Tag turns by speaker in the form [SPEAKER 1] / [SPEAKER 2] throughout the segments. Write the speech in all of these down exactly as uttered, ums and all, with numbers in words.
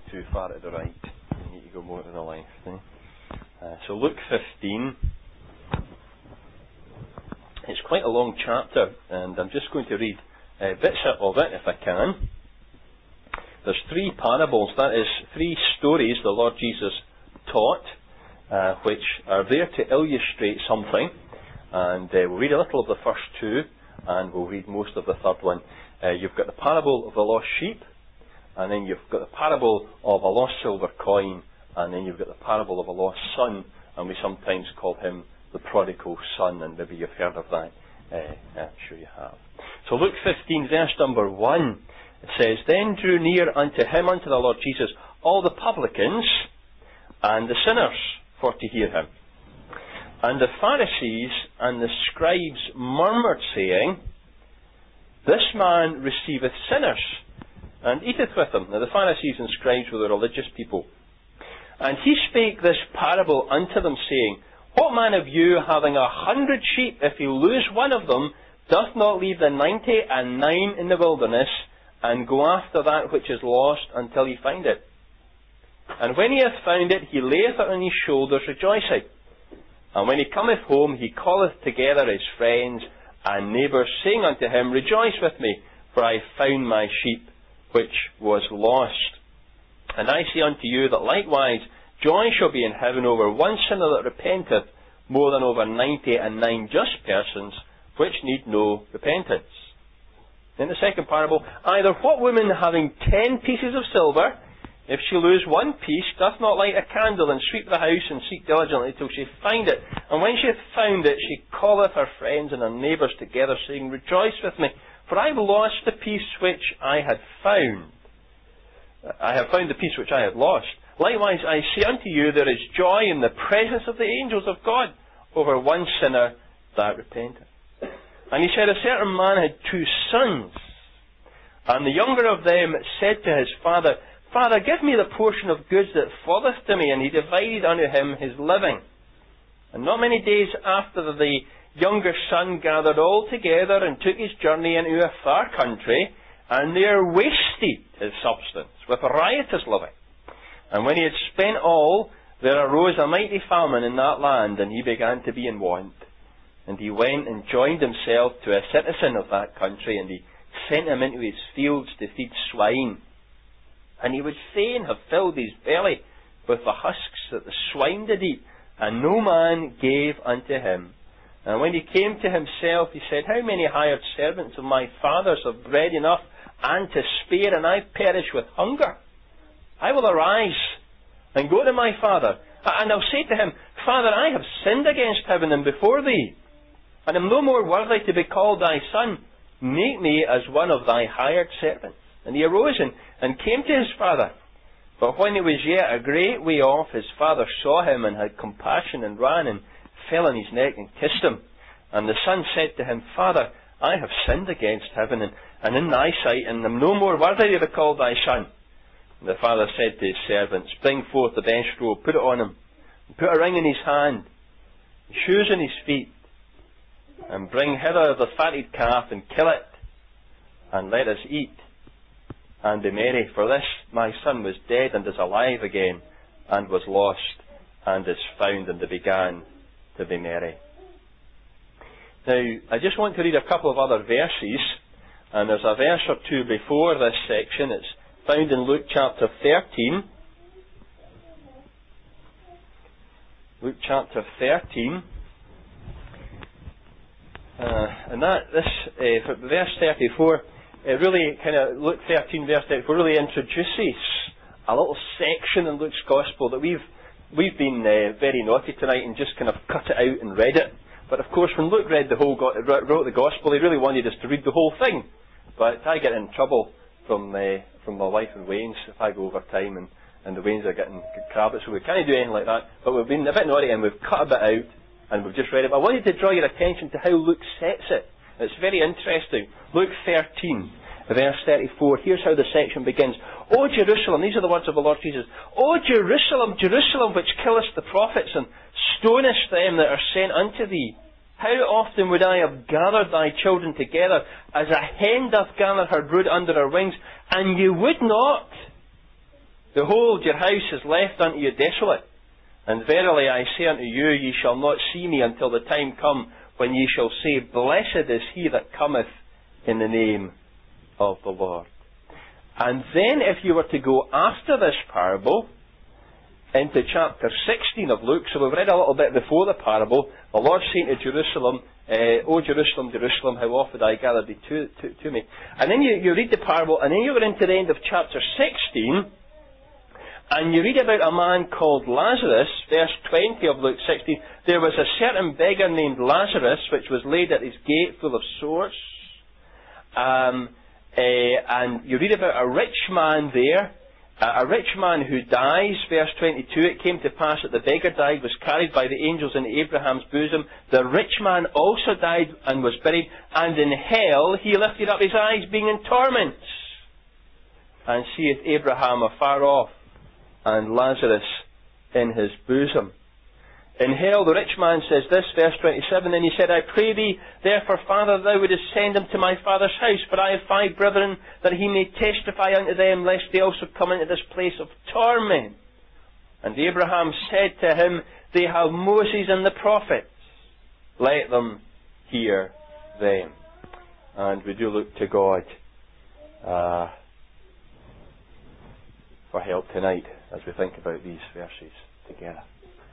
[SPEAKER 1] too far to the right. You need to go more to the left. Eh? Uh, so Luke fifteen. It's quite a long chapter, and I'm just going to read uh, bits of it if I can. There's three parables, that is, three stories the Lord Jesus taught, uh, which are there to illustrate something. And uh, we'll read a little of the first two, and we'll read most of the third one. Uh, you've got the parable of the lost sheep, and then you've got the parable of a lost silver coin, and then you've got the parable of a lost son, and we sometimes call him the prodigal son, and maybe you've heard of that. Uh, I'm sure you have. So Luke fifteen, verse number one, it says, Then drew near unto him, unto the Lord Jesus, all the publicans and the sinners for to hear him. And the Pharisees and the scribes murmured, saying, This man receiveth sinners, and eateth with them. Now the Pharisees and scribes were the religious people. And he spake this parable unto them, saying, What man of you, having a hundred sheep, if he lose one of them, doth not leave the ninety and nine in the wilderness, and go after that which is lost until he find it? And when he hath found it, he layeth it on his shoulders, rejoicing. And when he cometh home, he calleth together his friends and neighbours, saying unto him, Rejoice with me, for I have found my sheep, which was lost. And I say unto you that likewise joy shall be in heaven over one sinner that repenteth, more than over ninety and nine just persons, which need no repentance. In the second parable, either what woman having ten pieces of silver, if she lose one piece, doth not light a candle, and sweep the house, and seek diligently till she find it? And when she hath found it, she calleth her friends and her neighbours together, saying, Rejoice with me, for I have lost the piece which I had found. I have found the piece which I had lost. Likewise, I say unto you, there is joy in the presence of the angels of God over one sinner that repenteth. And he said, A certain man had two sons, and the younger of them said to his father, Father, give me the portion of goods that falleth to me. And he divided unto him his living. And not many days after, the younger son gathered all together and took his journey into a far country, and there wasted his substance with riotous living. And when he had spent all, there arose a mighty famine in that land, and he began to be in want. And he went and joined himself to a citizen of that country, and he sent him into his fields to feed swine. And he would fain have filled his belly with the husks that the swine did eat, and no man gave unto him. And when he came to himself, he said, How many hired servants of my father's have bread enough and to spare, and I perish with hunger? I will arise and go to my father, and I'll say to him, Father, I have sinned against heaven and before thee, and am no more worthy to be called thy son. Make me as one of thy hired servants. And he arose and, and came to his father. But when he was yet a great way off, his father saw him and had compassion, and ran and fell on his neck and kissed him. And the son said to him, Father, I have sinned against heaven and, and in thy sight, and am no more worthy to be called thy son. And the father said to his servants, Bring forth the best robe, put it on him, and put a ring in his hand, shoes on his feet, and bring hither the fatted calf, and kill it, and let us eat and be merry. For this my son was dead and is alive again, and was lost and is found, and they began to be merry. Now, I just want to read a couple of other verses, and there's a verse or two before this section. It's found in Luke chapter thirteen. Luke chapter thirteen. Uh, and that, this, uh, verse thirty-four, it really kind of, Luke thirteen verse thirty-four really introduces a little section in Luke's Gospel that we've we've been uh, very naughty tonight and just kind of cut it out and read it. But of course, when Luke read the whole go- wrote the Gospel, he really wanted us to read the whole thing. But I get in trouble from uh, from my wife and Wayne's if I go over time, and, and the Waynes are getting crabbit, so we can't do anything like that. But we've been a bit naughty and we've cut a bit out and we've just read it. But I wanted to draw your attention to how Luke sets it. It's very interesting. Luke thirteen, verse thirty-four. Here's how the section begins. O Jerusalem, these are the words of the Lord Jesus. O Jerusalem, Jerusalem, which killest the prophets and stonest them that are sent unto thee. How often would I have gathered thy children together, as a hen doth gather her brood under her wings, and you would not. Behold, your house is left unto you desolate. And verily I say unto you, ye shall not see me until the time come when ye shall say, Blessed is he that cometh in the name of the Lord. And then if you were to go after this parable into chapter sixteen of Luke, so we've read a little bit before the parable, the Lord saying to Jerusalem, uh, O Jerusalem, Jerusalem, how oft would I gather thee to, to, to me. And then you, you read the parable, and then you go into the end of chapter sixteen, and you read about a man called Lazarus, verse twenty of Luke sixteen. There was a certain beggar named Lazarus, which was laid at his gate full of sores. Um, uh, and you read about a rich man there, uh, a rich man who dies, verse twenty-two. It came to pass that the beggar died, was carried by the angels into Abraham's bosom. The rich man also died and was buried, and in hell he lifted up his eyes, being in torments, and seeth Abraham afar off, and Lazarus in his bosom. In hell the rich man says this, verse twenty-seven, Then he said, I pray thee, therefore, Father, thou wouldest send him to my father's house, for I have five brethren, that he may testify unto them, lest they also come into this place of torment. And Abraham said to him, They have Moses and the prophets, let them hear them. And we do look to God uh, for help tonight as we think about these verses together.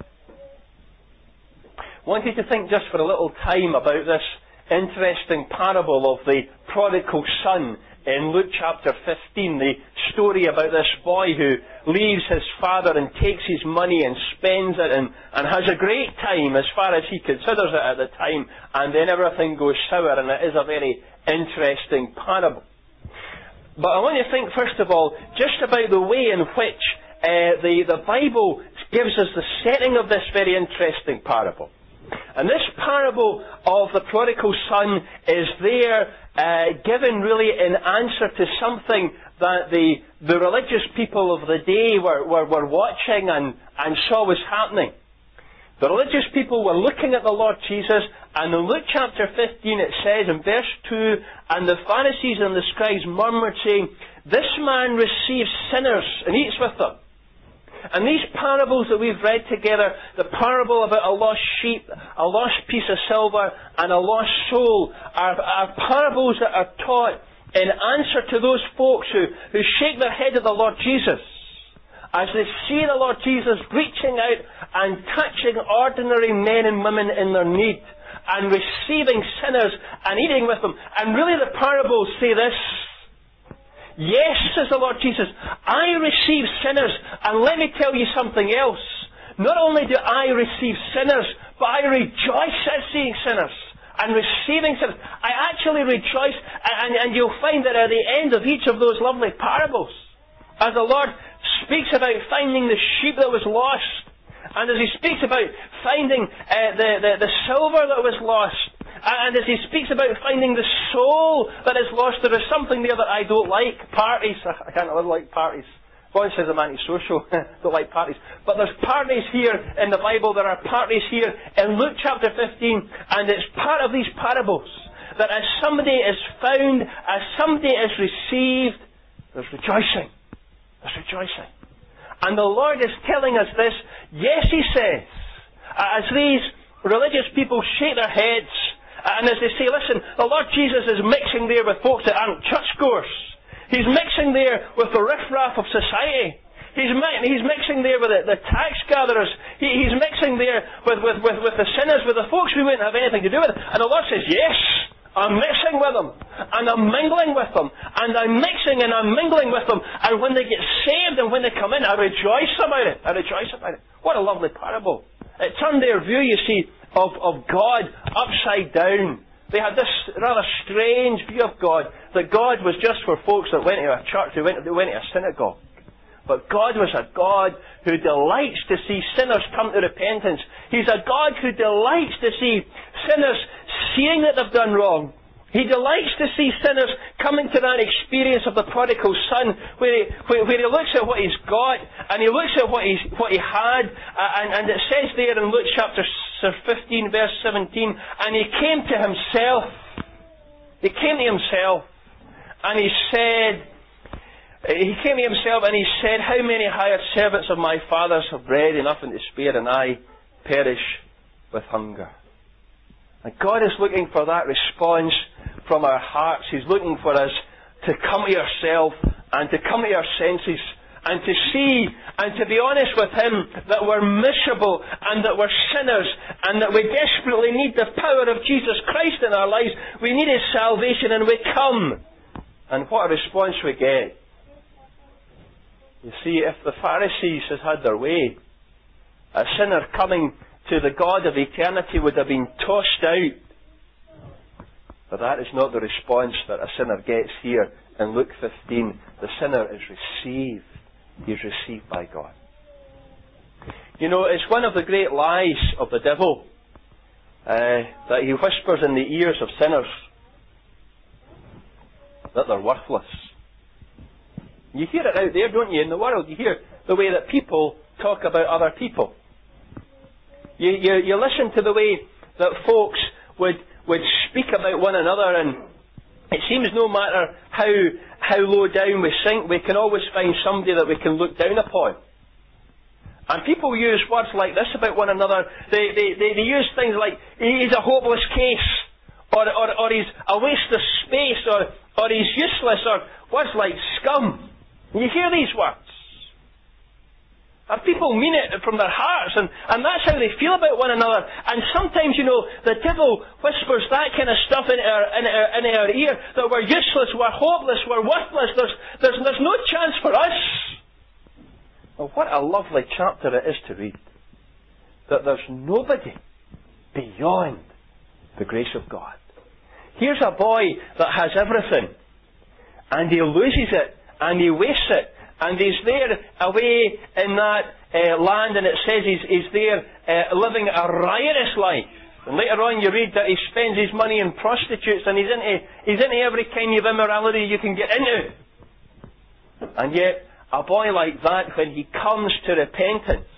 [SPEAKER 1] I want you to think just for a little time about this interesting parable of the prodigal son in Luke chapter fifteen, the story about this boy who leaves his father and takes his money and spends it and, and has a great time as far as he considers it at the time, and then everything goes sour, and it is a very interesting parable. But I want you to think first of all just about the way in which uh, the, the Bible gives us the setting of this very interesting parable. And this parable of the prodigal son is there uh, given really in answer to something that the, the religious people of the day were, were, were watching and, and saw was happening. The religious people were looking at the Lord Jesus, and in Luke chapter fifteen it says in verse two, And the Pharisees and the scribes murmured, saying, This man receives sinners and eats with them. And these parables that we've read together, the parable about a lost sheep, a lost piece of silver, and a lost soul, are, are parables that are taught in answer to those folks who, who shake their head at the Lord Jesus, as they see the Lord Jesus reaching out and touching ordinary men and women in their need, and receiving sinners and eating with them. And really the parables say this, Yes, says the Lord Jesus, I receive sinners, and let me tell you something else. Not only do I receive sinners, but I rejoice at seeing sinners and receiving sinners. I actually rejoice, and, and you'll find that at the end of each of those lovely parables, as the Lord speaks about finding the sheep that was lost, and as He speaks about finding uh, the, the, the silver that was lost, and as He speaks about finding the soul that is lost, there is something there that I don't like. Parties. I can't live like parties. One says I'm antisocial. Don't like parties. But there's parties here in the Bible. There are parties here in Luke chapter fifteen. And it's part of these parables that as somebody is found, as somebody is received, there's rejoicing. There's rejoicing. And the Lord is telling us this. Yes, He says, as these religious people shake their heads, and as they say, listen, the Lord Jesus is mixing there with folks that aren't churchgoers. He's mixing there with the riffraff of society. He's, mi- he's mixing there with the, the tax gatherers. He, he's mixing there with, with, with, with the sinners, with the folks we wouldn't have anything to do with. And the Lord says, yes, I'm mixing with them. And I'm mingling with them. And I'm mixing and I'm mingling with them. And when they get saved and when they come in, I rejoice about it. I rejoice about it. What a lovely parable. It turned their view, you see, Of, of God upside down. They had this rather strange view of God, that God was just for folks that went to a church, who went, who went to a synagogue. But God was a God who delights to see sinners come to repentance. He's a God who delights to see sinners seeing that they've done wrong. He delights to see sinners coming to that experience of the prodigal son, where he, where, where he looks at what he's got, and he looks at what, he's, what he had, uh, and, and it says there in Luke chapter fifteen, verse seventeen, and he came to himself. He came to himself, and he said, He came to himself and he said, how many hired servants of my father's have bread enough and to spare, and I perish with hunger. And God is looking for that response from our hearts. He's looking for us to come to ourselves and to come to our senses and to see and to be honest with Him that we're miserable and that we're sinners and that we desperately need the power of Jesus Christ in our lives. We need His salvation, and we come. And what a response we get. You see, if the Pharisees had had their way, a sinner coming to the God of eternity would have been tossed out. But that is not the response that a sinner gets here in Luke fifteen. The sinner is received. He is received by God. You know, it's one of the great lies of the devil uh, that he whispers in the ears of sinners that they're worthless. You hear it out there, don't you, in the world? You hear the way that people talk about other people. You, you, you listen to the way that folks would, would speak about one another, and it seems no matter how, how low down we sink, we can always find somebody that we can look down upon. And people use words like this about one another. They, they, they, they use things like, he's a hopeless case, or, or, or he's a waste of space, or, or he's useless, or words like scum. You hear these words. And people mean it from their hearts, and, and that's how they feel about one another. And sometimes, you know, the devil whispers that kind of stuff in our, in our, in our ear, that we're useless, we're hopeless, we're worthless, there's, there's, there's no chance for us. Well, what a lovely chapter it is to read. That there's nobody beyond the grace of God. Here's a boy that has everything, and he loses it, and he wastes it. And he's there away in that uh, land, and it says he's, he's there uh, living a riotous life. And later on you read that he spends his money in prostitutes, and he's into, he's into every kind of immorality you can get into. And yet, a boy like that, when he comes to repentance,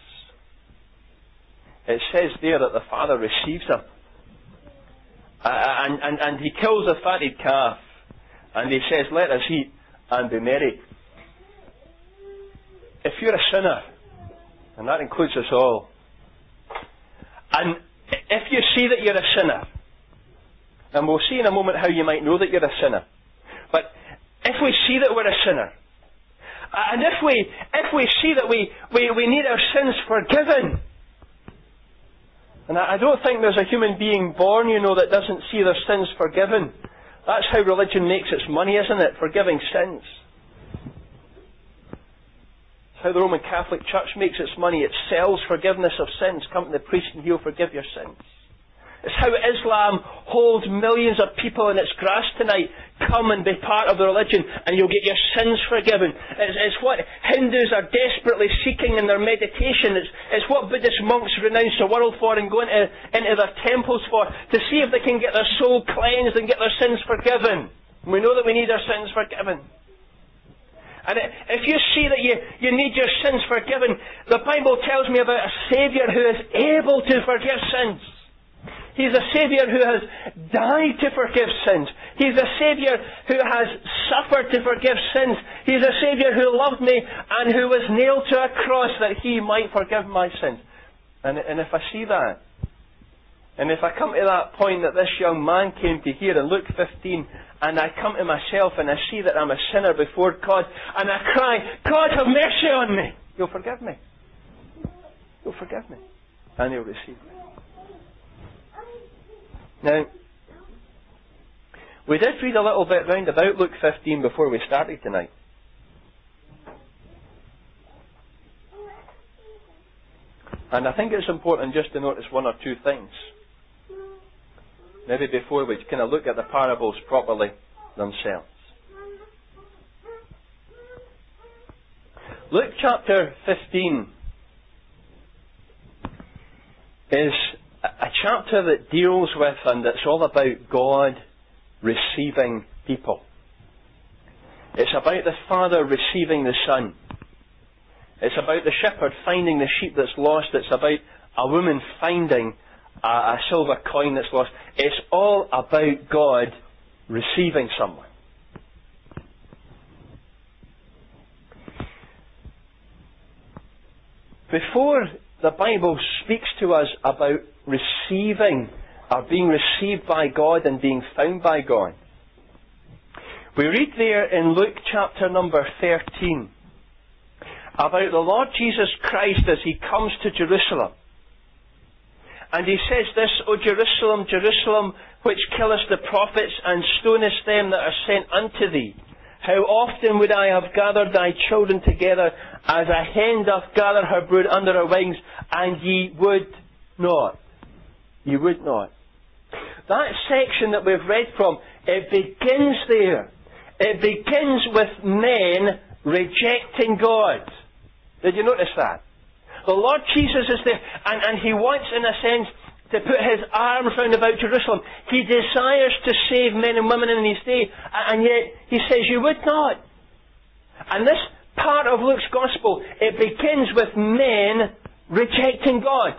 [SPEAKER 1] it says there that the father receives him. Uh, and, and, and he kills a fatted calf, and he says, let us eat and be merry. If you're a sinner, and that includes us all, and if you see that you're a sinner, and we'll see in a moment how you might know that you're a sinner, but if we see that we're a sinner, and if we if we see that we, we, we need our sins forgiven, and I, I don't think there's a human being born, you know, that doesn't see their sins forgiven. That's how religion makes its money, isn't it? Forgiving sins. How the Roman Catholic Church makes its money. It sells forgiveness of sins. Come to the priest and he'll forgive your sins. It's how Islam holds millions of people in its grasp tonight. Come and be part of the religion and you'll get your sins forgiven. It's, it's what Hindus are desperately seeking in their meditation. It's, it's what Buddhist monks renounce the world for and go into, into their temples for, to see if they can get their soul cleansed and get their sins forgiven. And we know that we need our sins forgiven. And if you see that you, you need your sins forgiven, the Bible tells me about a Saviour who is able to forgive sins. He's a Saviour who has died to forgive sins. He's a Saviour who has suffered to forgive sins. He's a Saviour who loved me and who was nailed to a cross that He might forgive my sins. And, and if I see that, and if I come to that point that this young man came to here in Luke fifteen, and I come to myself and I see that I'm a sinner before God, and I cry, God have mercy on me, He'll forgive me. He'll forgive me. And He'll receive me. Now, we did read a little bit round about Luke fifteen before we started tonight. And I think it's important just to notice one or two things. Maybe before we kind of look at the parables properly themselves. Luke chapter fifteen is a chapter that deals with, and it's all about God receiving people. It's about the Father receiving the Son. It's about the shepherd finding the sheep that's lost. It's about a woman finding a, a silver coin that's lost. It's all about God receiving someone. before the Bible speaks to us about receiving, or being received by God and being found by God, we read there in Luke chapter number thirteen about the Lord Jesus Christ as He comes to Jerusalem. And He says this, O Jerusalem, Jerusalem, which killest the prophets and stonest them that are sent unto thee. How often would I have gathered thy children together as a hen doth gather her brood under her wings, and ye would not. Ye would not. That section that we've read from, it begins there. It begins with men rejecting God. Did you notice that? The Lord Jesus is there, and, and He wants, in a sense, to put His arms round about Jerusalem. He desires to save men and women in His day, and yet He says, you would not. And this part of Luke's Gospel, it begins with men rejecting God.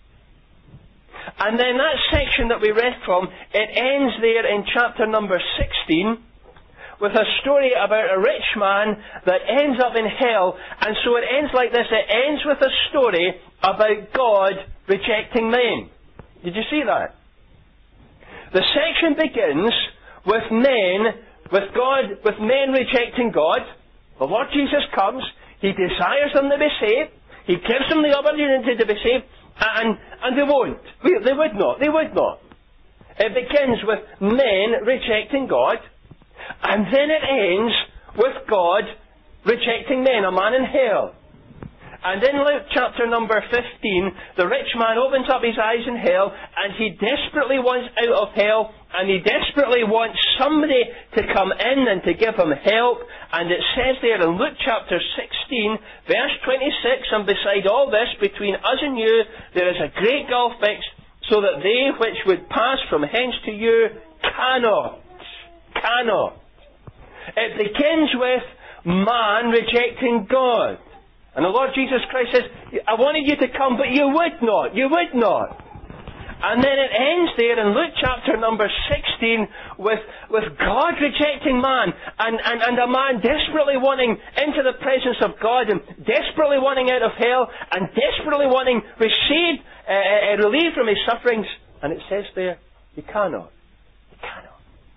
[SPEAKER 1] And then that section that we read from, it ends there in chapter number sixteen, with a story about a rich man that ends up in hell. And so it ends like this. It ends with a story about God rejecting men. Did you see that? The section begins with men, with God, with men rejecting God. The Lord Jesus comes. He desires them to be saved. He gives them the opportunity to be saved. And, and they won't. They would not. They would not. It begins with men rejecting God. And then it ends with God rejecting men, a man in hell. And in Luke chapter number fifteen, the rich man opens up his eyes in hell, and he desperately wants out of hell, and he desperately wants somebody to come in and to give him help. And it says there in Luke chapter sixteen, verse twenty-six, and beside all this, between us and you, there is a great gulf fixed, so that they which would pass from hence to you cannot. Cannot. It begins with man rejecting God. And the Lord Jesus Christ says, I wanted you to come, but you would not. You would not. And then it ends there in Luke chapter number sixteen with, with God rejecting man, and, and, and a man desperately wanting into the presence of God, and desperately wanting out of hell, and desperately wanting received, uh, uh, relief from his sufferings. And it says there, you cannot. You cannot.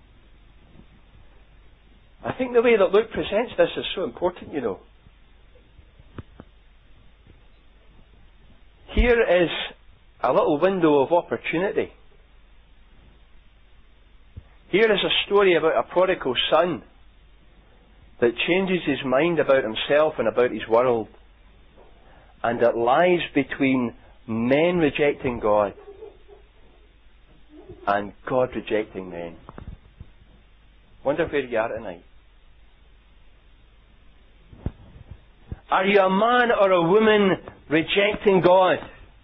[SPEAKER 1] I think the way that Luke presents this is so important, you know. Here is a little window of opportunity. Here is a story about a prodigal son that changes his mind about himself and about his world. And it lies between men rejecting God and God rejecting men. Wonder where you are tonight. Are you a man or a woman rejecting God?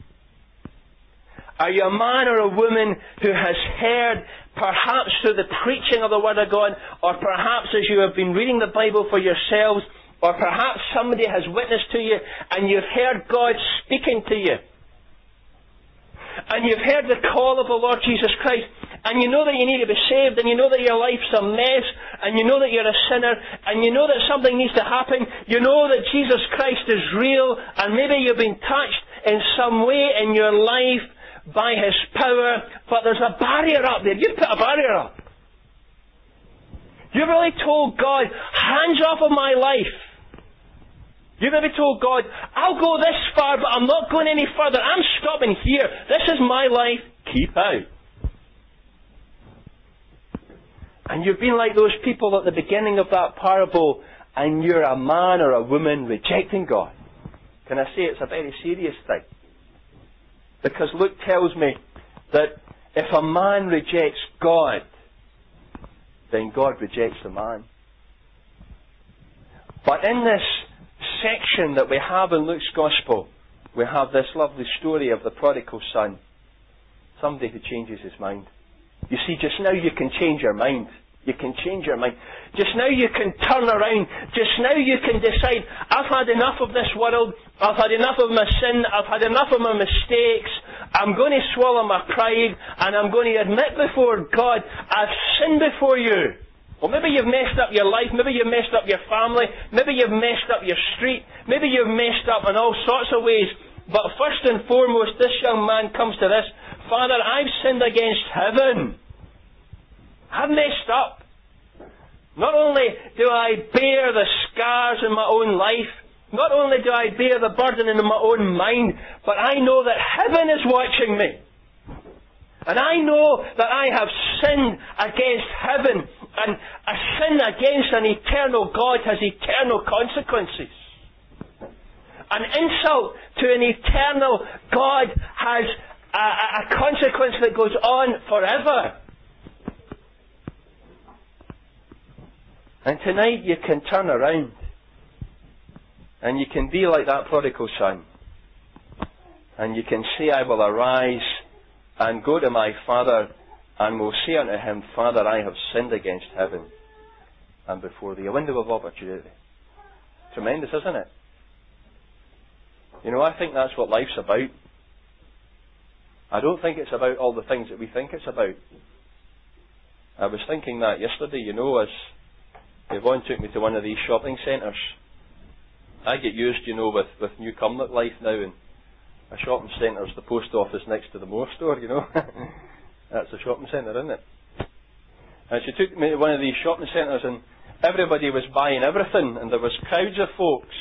[SPEAKER 1] Are you a man or a woman who has heard, perhaps through the preaching of the Word of God, or perhaps as you have been reading the Bible for yourselves, or perhaps somebody has witnessed to you, and you've heard God speaking to you? And you've heard the call of the Lord Jesus Christ, and you know that you need to be saved, and you know that your life's a mess, and you know that you're a sinner, and you know that something needs to happen. You know that Jesus Christ is real, and maybe you've been touched in some way in your life by His power, but there's a barrier up there. You've put a barrier up. You really told God, hands off of my life. You've maybe told God, I'll go this far, but I'm not going any further. I'm stopping here. This is my life. Keep out. And you've been like those people at the beginning of that parable, and you're a man or a woman rejecting God. Can I say it's a very serious thing? Because Luke tells me that if a man rejects God, then God rejects the man. But in this section that we have in Luke's Gospel, we have this lovely story of the prodigal son. Somebody who changes his mind. You see, just now you can change your mind. You can change your mind. Just now you can turn around. Just now you can decide, I've had enough of this world. I've had enough of my sin. I've had enough of my mistakes. I'm going to swallow my pride, and I'm going to admit before God, I've sinned before you. Or maybe you've messed up your life, maybe you've messed up your family, maybe you've messed up your street, maybe you've messed up in all sorts of ways. But first and foremost, this young man comes to this: Father, I've sinned against heaven. I've messed up. Not only do I bear the scars in my own life, not only do I bear the burden in my own mind, but I know that heaven is watching me. And I know that I have sinned against heaven, and a sin against an eternal God has eternal consequences. An insult to an eternal God has a, a consequence that goes on forever. And tonight you can turn around and you can be like that prodigal son, and you can say, I will arise and go to my father, and will say unto him, Father, I have sinned against heaven and before thee. A window of opportunity. Tremendous, isn't it? You know, I think that's what life's about. I don't think it's about all the things that we think it's about. I was thinking that yesterday, you know, as Yvonne took me to one of these shopping centres. I get used, you know, with, with New Cumnock life now, and a shopping centre is the post office next to the Moore store, you know. That's a shopping centre, isn't it? And she took me to one of these shopping centres, and everybody was buying everything, and there was crowds of folks.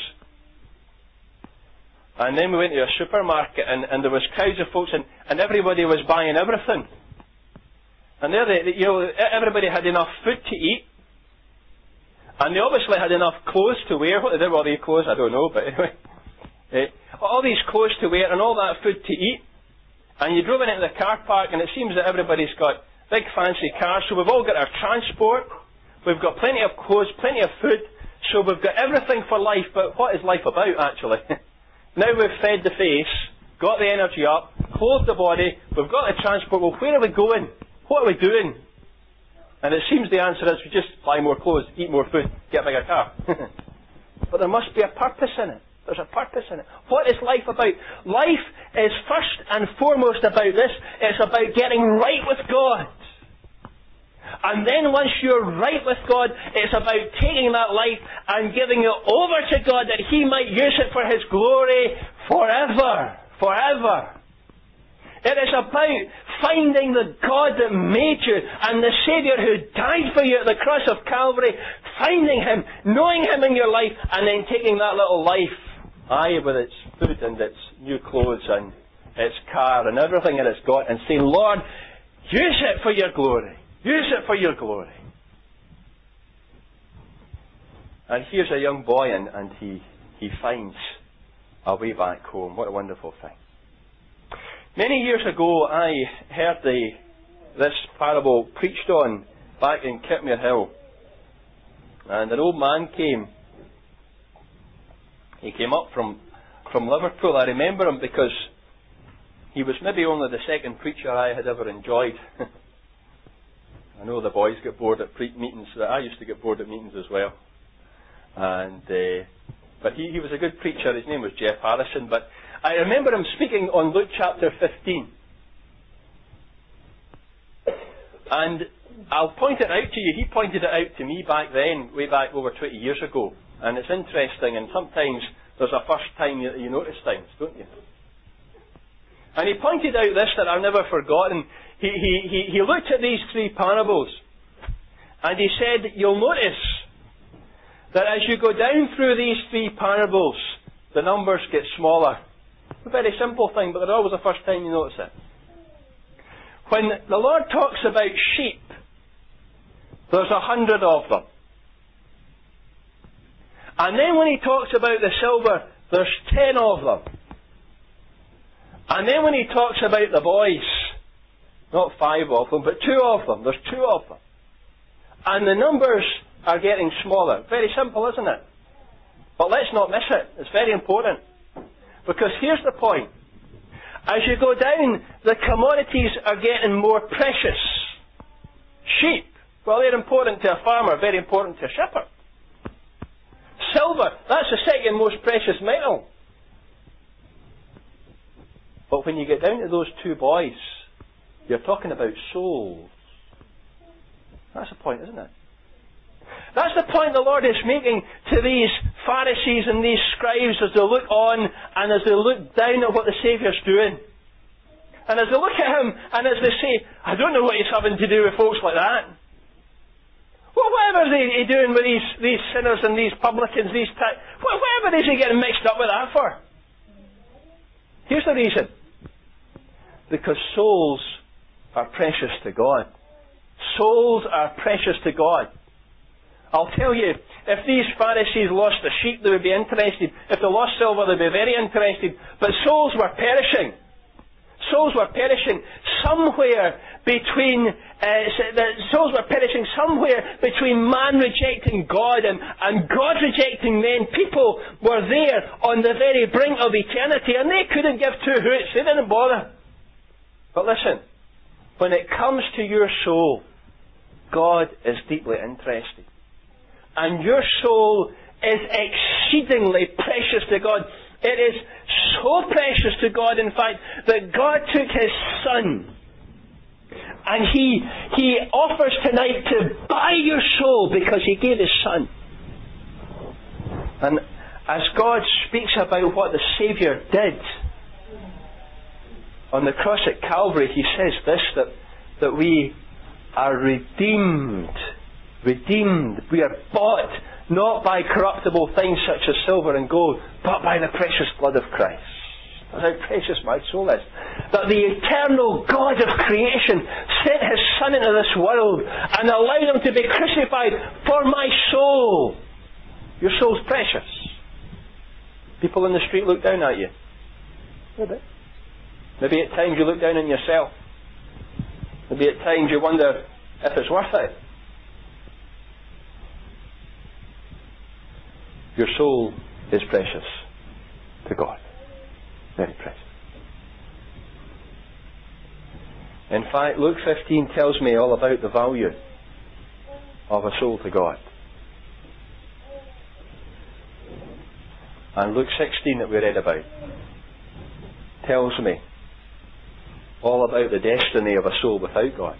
[SPEAKER 1] And then we went to a supermarket, and, and there was crowds of folks, and, and everybody was buying everything. And there, they, you know, everybody had enough food to eat, and they obviously had enough clothes to wear. What they did with all these clothes, I don't know, but anyway. Uh, all these clothes to wear and all that food to eat. And you drove into the car park, and it seems that everybody's got big fancy cars, so we've all got our transport, we've got plenty of clothes, plenty of food, so we've got everything for life. But what is life about, actually? Now we've fed the face, got the energy up, clothed the body, we've got the transport. Well, where are we going? What are we doing? And it seems the answer is we just buy more clothes, eat more food, get a bigger car. But there must be a purpose in it. There's a purpose in it. What is life about? Life is first and foremost about this. It's about getting right with God. And then once you're right with God, it's about taking that life and giving it over to God, that He might use it for His glory forever. Forever. It is about finding the God that made you and the Saviour who died for you at the cross of Calvary, finding Him, knowing Him in your life, and then taking that little life, aye, with its food and its new clothes and its car and everything that it's got, and saying, Lord, use it for your glory. Use it for your glory. And here's a young boy, and, and he, he finds a way back home. What a wonderful thing. Many years ago, I heard the, this parable preached on back in Kitmere Hill. And an old man came. He came up from, from Liverpool. I remember him because he was maybe only the second preacher I had ever enjoyed. I know the boys get bored at pre- meetings. I used to get bored at meetings as well. And uh, but he, he was a good preacher. His name was Jeff Harrison. But I remember him speaking on Luke chapter fifteen. And I'll point it out to you. He pointed it out to me back then, way back over twenty years ago. And it's interesting, and sometimes there's a first time you, you notice things, don't you? And he pointed out this that I've never forgotten. He, he, he, he looked at these three parables, and he said, you'll notice that as you go down through these three parables, the numbers get smaller. A very simple thing, but there's always a first time you notice it. When the Lord talks about sheep, there's a hundred of them. And then when He talks about the silver, there's ten of them. And then when He talks about the boys, not five of them, but two of them. There's two of them. And the numbers are getting smaller. Very simple, isn't it? But let's not miss it. It's very important. Because here's the point. As you go down, the commodities are getting more precious. Sheep, well, they're important to a farmer, very important to a shepherd. Silver, that's the second most precious metal. But when you get down to those two boys, you're talking about souls. That's the point, isn't it? That's the point the Lord is making to these Pharisees and these scribes as they look on and as they look down at what the Saviour's doing. And as they look at Him and as they say, I don't know what He's having to do with folks like that. Well, whatever is He doing with these, these sinners and these publicans, these ta- whatever is He getting mixed up with that for? Here's the reason. Because souls are precious to God. Souls are precious to God. I'll tell you, if these Pharisees lost a sheep, they would be interested. If they lost silver, they'd be very interested. But souls were perishing. Souls were perishing somewhere between, uh, the souls were perishing somewhere between man rejecting God and, and God rejecting men. People were there on the very brink of eternity, and they couldn't give two hoots. They didn't bother. But listen, when it comes to your soul, God is deeply interested. And your soul is exceedingly precious to God. It is so precious to God, in fact, that God took His Son. And He, He offers tonight to buy your soul because He gave His Son. And as God speaks about what the Saviour did on the cross at Calvary, He says this, that, that we are redeemed. Redeemed. We are bought not by corruptible things such as silver and gold, but by the precious blood of Christ. That's how precious my soul is. That the eternal God of creation sent His Son into this world and allowed Him to be crucified for my soul. Your soul's precious. People in the street look down at you. A bit. Maybe at times you look down on yourself. Maybe at times you wonder if it's worth it. Your soul is precious to God. Very precious. In fact, Luke fifteen tells me all about the value of a soul to God. And Luke sixteen that we read about tells me all about the destiny of a soul without God.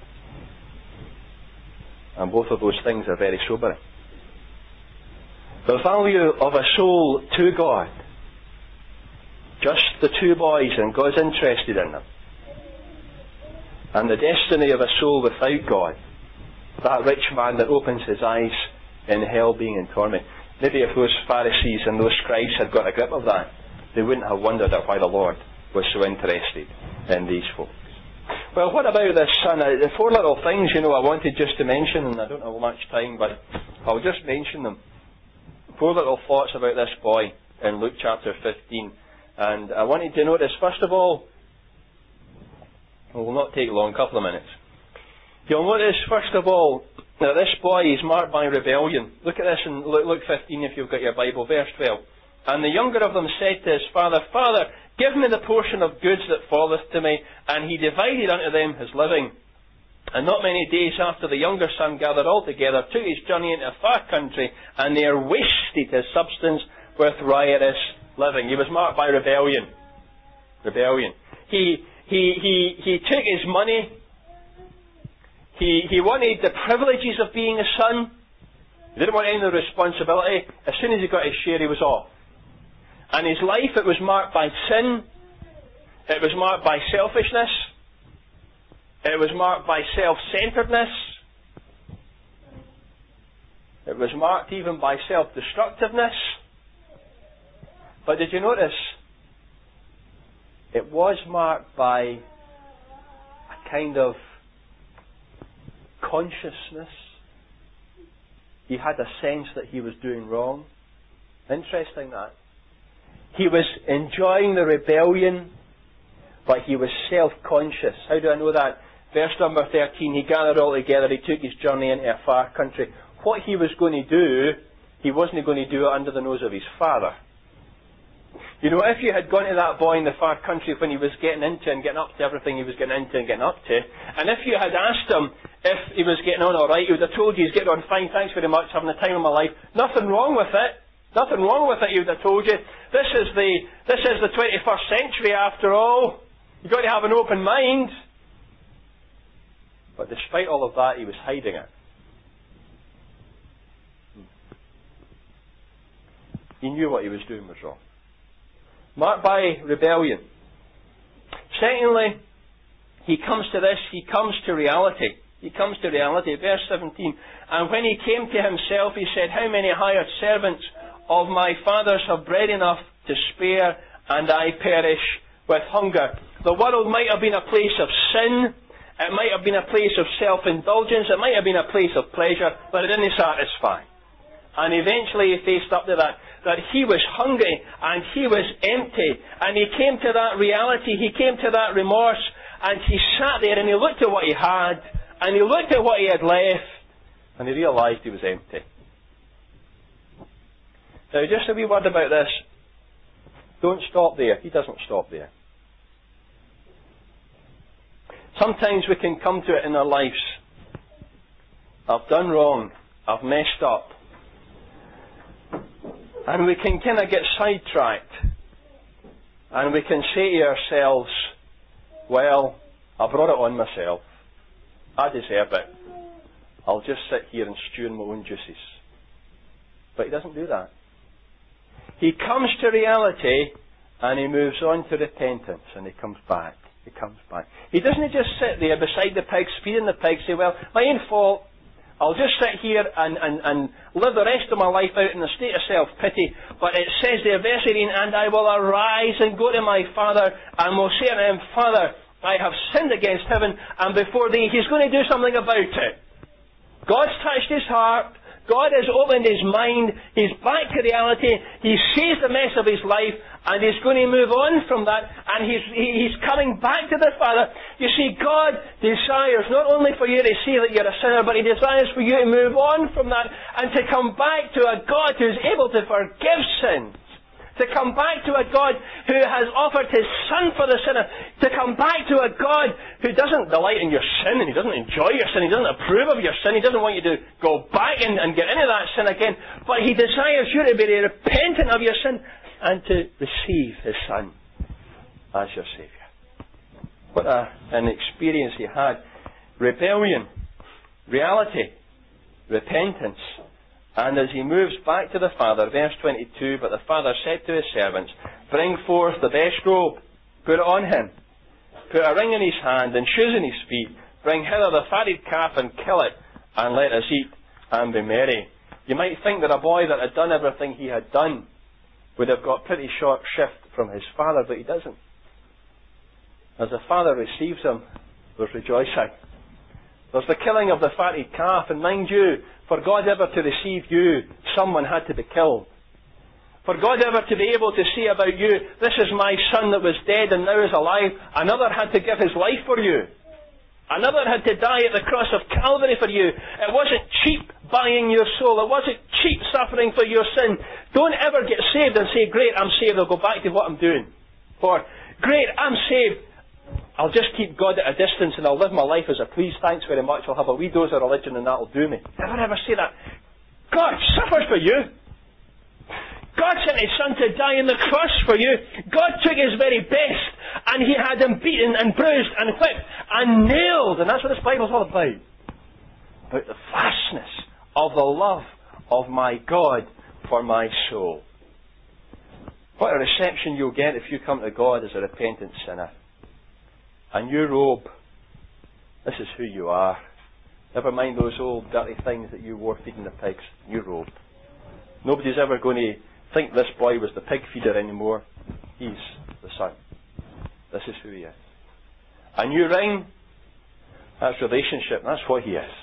[SPEAKER 1] And both of those things are very sobering. The value of a soul to God. Just the two boys, and God's interested in them. And the destiny of a soul without God. That rich man that opens his eyes in hell being in torment. Maybe if those Pharisees and those scribes had got a grip of that, they wouldn't have wondered at why the Lord was so interested in these folks. Well, what about this son? Uh, the four little things, you know, I wanted just to mention, and I don't have much time, but I'll just mention them. Four little thoughts about this boy in Luke chapter fifteen. And I wanted to notice, first of all, it will not take long, a couple of minutes. You'll notice, first of all, that this boy is marked by rebellion. Look at this in Luke fifteen if you've got your Bible, verse twelve. And the younger of them said to his father, Father, give me the portion of goods that falleth to me. And he divided unto them his living. And not many days after, the younger son gathered all together, took his journey into a far country, and there wasted his substance with riotous living. He was marked by rebellion. Rebellion. He he he he took his money. He he wanted the privileges of being a son. He didn't want any of the responsibility. As soon as he got his share, he was off. And his life, it was marked by sin. It was marked by selfishness. It was marked by self-centeredness. It was marked even by self-destructiveness. But did you notice? It was marked by a kind of consciousness. He had a sense that he was doing wrong. Interesting that. He was enjoying the rebellion, but he was self-conscious. How do I know that? Verse number thirteen, he gathered all together, he took his journey into a far country. What he was going to do, he wasn't going to do it under the nose of his father. You know, if you had gone to that boy in the far country when he was getting into and getting up to everything he was getting into and getting up to, and if you had asked him if he was getting on alright, he would have told you he's getting on fine, thanks very much, having the time of my life. Nothing wrong with it. Nothing wrong with it, he would have told you. This is the this is the twenty-first century after all. You've got to have an open mind. But despite all of that, he was hiding it. He knew what he was doing was wrong. Marked by rebellion. Secondly, he comes to this, he comes to reality. He comes to reality. Verse seventeen. And when he came to himself, he said, how many hired servants of my father's have bread enough to spare, and I perish with hunger? The world might have been a place of sin. It might have been a place of self-indulgence. It might have been a place of pleasure, but it didn't satisfy. And eventually he faced up to that, that he was hungry and he was empty. And he came to that reality, he came to that remorse, and he sat there and he looked at what he had, and he looked at what he had left, and he realised he was empty. Now just a wee word about this. Don't stop there. He doesn't stop there. Sometimes we can come to it in our lives. I've done wrong. I've messed up. And we can kind of get sidetracked. And we can say to ourselves, well, I brought it on myself. I deserve it. I'll just sit here and stew in my own juices. But he doesn't do that. He comes to reality and he moves on to repentance and he comes back. He comes back. He doesn't just sit there beside the pigs, feeding the pigs, say, well, my own fault. I'll just sit here and, and, and live the rest of my life out in a state of self-pity. But it says there, verse eighteen, and I will arise and go to my father and will say to him, Father, I have sinned against heaven and before thee. He's going to do something about it. God's touched his heart. God has opened his mind. He's back to reality. He sees the mess of his life and he's going to move on from that, and he's, he's coming back to the Father. You see, God desires not only for you to see that you're a sinner, but he desires for you to move on from that and to come back to a God who's able to forgive sins. To come back to a God who has offered his Son for the sinner. To come back to a God who doesn't delight in your sin and he doesn't enjoy your sin. He doesn't approve of your sin. He doesn't want you to go back and, and get into that sin again. But he desires you to be repentant of your sin and to receive his Son as your Saviour. What a, an experience he had. Rebellion, reality, repentance. And as he moves back to the Father, verse twenty-two, but the Father said to his servants, bring forth the best robe, put it on him, put a ring in his hand and shoes in his feet, bring hither the fatted calf and kill it, and let us eat and be merry. You might think that a boy that had done everything he had done would have got pretty short shrift from his father, but he doesn't. As the Father receives him, there's rejoicing. There's the killing of the fatted calf, and mind you, for God ever to receive you, someone had to be killed. For God ever to be able to say about you, this is my son that was dead and now is alive, another had to give his life for you. Another had to die at the cross of Calvary for you. It wasn't cheap buying your soul. It wasn't cheap suffering for your sin. Don't ever get saved and say, great, I'm saved, I'll go back to what I'm doing. Or, great, I'm saved, I'll just keep God at a distance and I'll live my life as I please. Thanks very much. I'll have a wee dose of religion and that'll do me. Never ever say that. God suffered for you. God sent his Son to die on the cross for you. God took his very best and he had him beaten and bruised and whipped and nailed. And that's what this Bible's all about. About the vastness of the love of my God for my soul. What a reception you'll get if you come to God as a repentant sinner. A new robe. This is who you are. Never mind those old dirty things that you wore feeding the pigs. New robe. Nobody's ever going to think this boy was the pig feeder anymore. He's the Son. This is who he is. A new ring. That's relationship. That's what he is.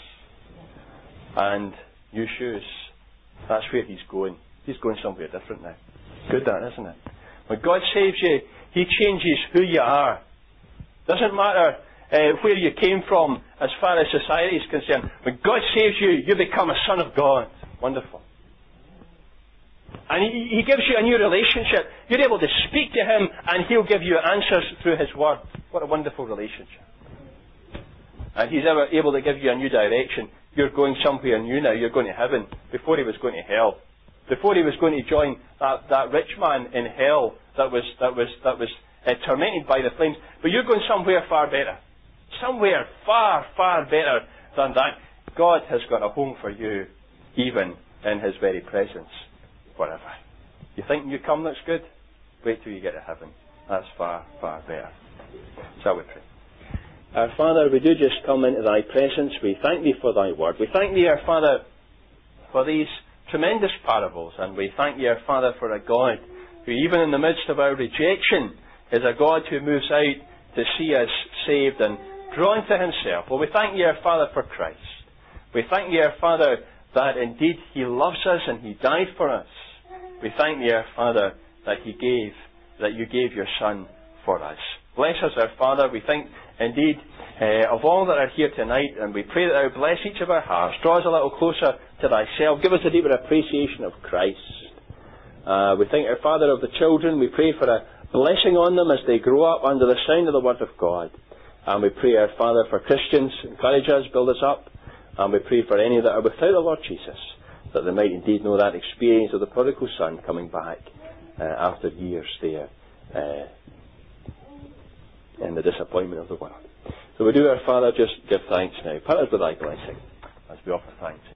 [SPEAKER 1] And new shoes. That's where he's going. He's going somewhere different now. Good that, isn't it? When God saves you, he changes who you are. Doesn't matter uh, where you came from as far as society is concerned. When God saves you, you become a son of God. Wonderful. And he, he gives you a new relationship. You're able to speak to him and he'll give you answers through his word. What a wonderful relationship. And he's ever able to give you a new direction. You're going somewhere new now. You're going to heaven. Before he was going to hell. Before he was going to join that, that rich man in hell that was, that was, that was Uh, tormented by the flames, but you're going somewhere far better. Somewhere far, far better than that. God has got a home for you, even in his very presence, forever. You think you come looks good? Wait till you get to heaven. That's far, far better. Shall we pray? Our Father, we do just come into thy presence. We thank thee for thy word. We thank thee, our Father, for these tremendous parables. And we thank thee, our Father, for a God who, even in the midst of our rejection, is a God who moves out to see us saved and drawn to himself. Well, we thank thee, our Father, for Christ. We thank thee, our Father, that indeed he loves us and he died for us. We thank thee, our Father, that he gave, that you gave your Son for us. Bless us, our Father. We think, indeed, uh, of all that are here tonight, and we pray that thou bless each of our hearts. Draw us a little closer to thyself. Give us a deeper appreciation of Christ. Uh, we think, our Father, of the children. We pray for a blessing on them as they grow up under the sound of the Word of God. And we pray, our Father, for Christians. Encourage us, build us up. And we pray for any that are without the Lord Jesus, that they might indeed know that experience of the prodigal son coming back uh, after years there uh, in the disappointment of the world. So we do, our Father, just give thanks now. Put us with thy blessing as we offer thanks.